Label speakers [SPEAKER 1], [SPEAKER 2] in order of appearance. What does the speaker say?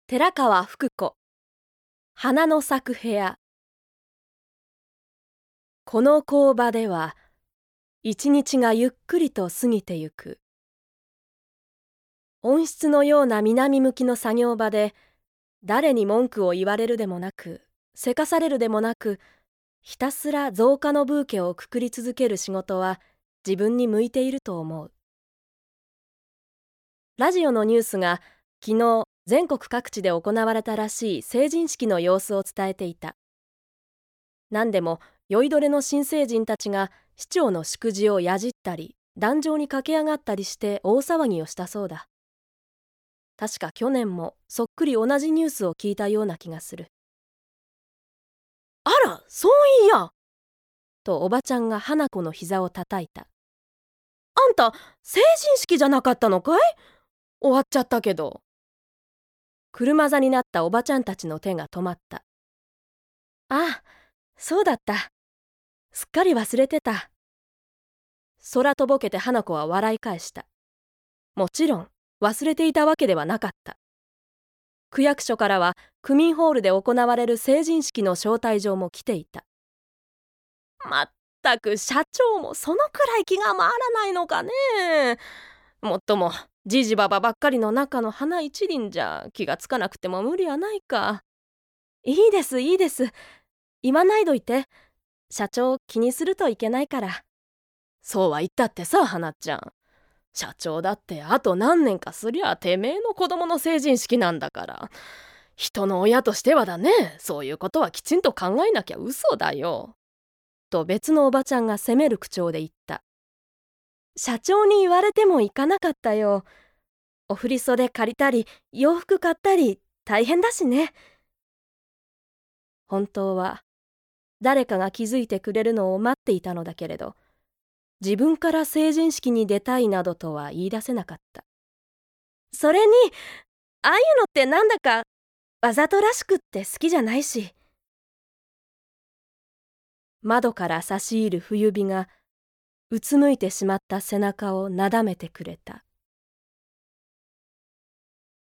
[SPEAKER 1] 寺川福子、花の咲く部屋。この工場では、一日がゆっくりと過ぎてゆく。温室のような南向きの作業場で、誰に文句を言われるでもなく、せかされるでもなく、ひたすら増加のブーケをくくり続ける仕事は自分に向いていると思う。ラジオのニュースが昨日全国各地で行われたらしい成人式の様子を伝えていた。何でも酔いどれの新成人たちが市長の祝辞をやじったり壇上に駆け上がったりして大騒ぎをしたそうだ。確か去年もそっくり同じニュースを聞いたような気がする。あら、そういやとおばちゃんが花子の膝をたたいた。あんた、成人式じゃなかったのかい？終わっちゃったけど。車座になったおばちゃんたちの手が止まった。ああ、そうだった。すっかり忘れてた。空とぼけて花子は笑い返した。もちろん、忘れていたわけではなかった。区役所からは区民ホールで行われる成人式の招待状も来ていた。まったく社長もそのくらい気が回らないのかね。もっともじじばばばっかりの中の花一輪じゃ気がつかなくても無理はないか。いいですいいです。言わないどいて。社長気にするといけないから。そうは言ったってさ、花ちゃん。社長だってあと何年かすりゃてめえの子供の成人式なんだから。人の親としてはだね、そういうことはきちんと考えなきゃ嘘だよ。と別のおばちゃんが責める口調で言った。社長に言われても行かなかったよ。お振り袖借りたり洋服買ったり大変だしね。本当は誰かが気づいてくれるのを待っていたのだけれど、自分から成人式に出たいなどとは言い出せなかった。それに、ああいうのってなんだかわざとらしくって好きじゃないし。窓から差し入る冬日がうつむいてしまった背中をなだめてくれた。